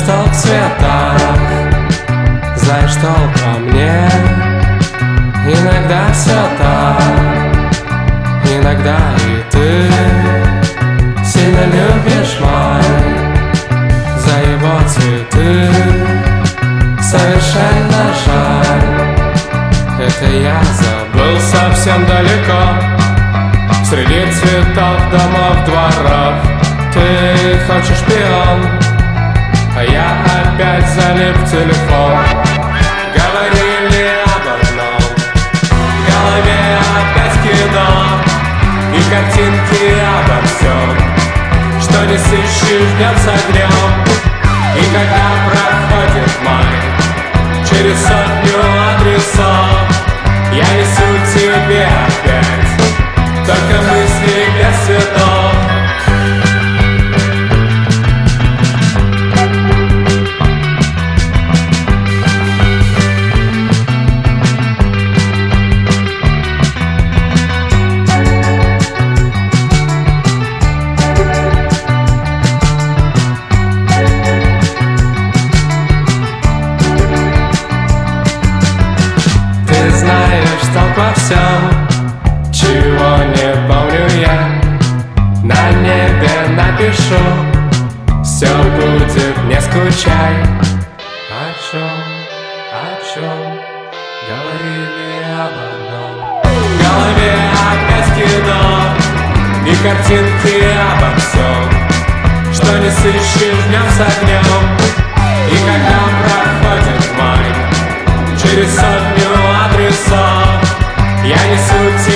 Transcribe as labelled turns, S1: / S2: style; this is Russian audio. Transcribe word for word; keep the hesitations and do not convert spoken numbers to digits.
S1: толк в цветах, знаешь толк во мне. Иногда все так, иногда и ты сильно любишь май за его цветы. Совершенно жаль, это я забыл совсем далеко, среди цветов, домов, дворов. Ты хочешь шпион, а я опять залип в телефон. Говорили об одном, в голове опять кино и картинки обо всем, что не сыщешь днем с огнем. И когда проходит май через сотню адресов, я несу тебе опять только мысли без цветов. Ты знаешь толк во всем, чего не помню я. На небе напишу, все будет, не скучай. О чем, о чем говорили об одном, в голове опять кино и картинки обо всем, что не сыщешь днем с огнем. И когда проходит май через сотню адресов, я несу тебе